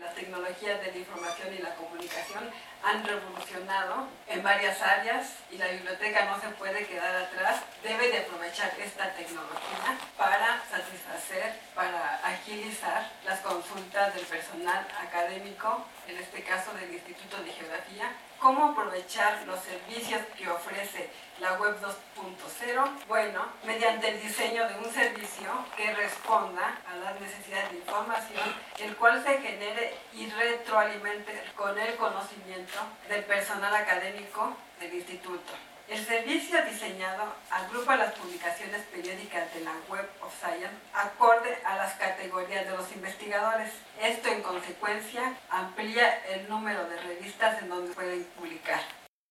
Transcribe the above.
las tecnologías de la información y la comunicación han revolucionado en varias áreas y la biblioteca no se puede quedar atrás. Debe de aprovechar esta tecnología para satisfacer, para agilizar las consultas del personal académico, en este caso del Instituto de Geografía. ¿Cómo aprovechar los servicios que ofrece la Web 2.0? Bueno, mediante el diseño de un servicio que responda a las necesidades de información, el cual se genere y retroalimente con el conocimiento del personal académico del instituto. El servicio diseñado agrupa las publicaciones periódicas de la Web of Science acorde a las categorías de los investigadores. Esto, en consecuencia, amplía el número de revistas en donde pueden publicar.